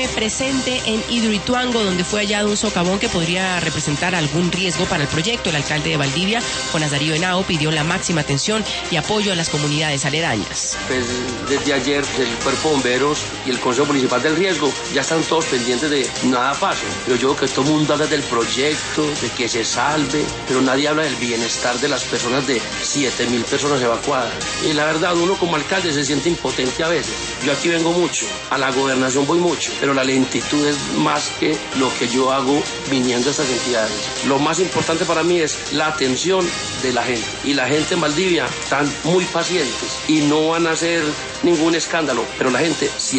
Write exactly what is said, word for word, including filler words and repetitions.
estuve presente en Hidroituango, donde fue hallado un socavón que podría representar algún riesgo para el proyecto. El alcalde de Valdivia, Juan Nazario Henao, pidió la máxima atención y apoyo a las comunidades aledañas. Pues desde ayer el Cuerpo de Bomberos y el Consejo Municipal del Riesgo ya están todos pendientes de nada pase. Pero yo creo que todo el mundo habla del proyecto, de que se salve, pero nadie habla del bienestar de las personas, de siete mil personas evacuadas. Y la verdad, uno como alcalde se siente impotente a veces. Yo aquí vengo mucho, a la gobernación voy mucho, pero la lentitud es más que lo que yo hago viniendo a estas entidades. Lo más importante para mí es la atención de la gente. Y la gente en Valdivia están muy pacientes y no van a hacer ningún escándalo, pero la gente sí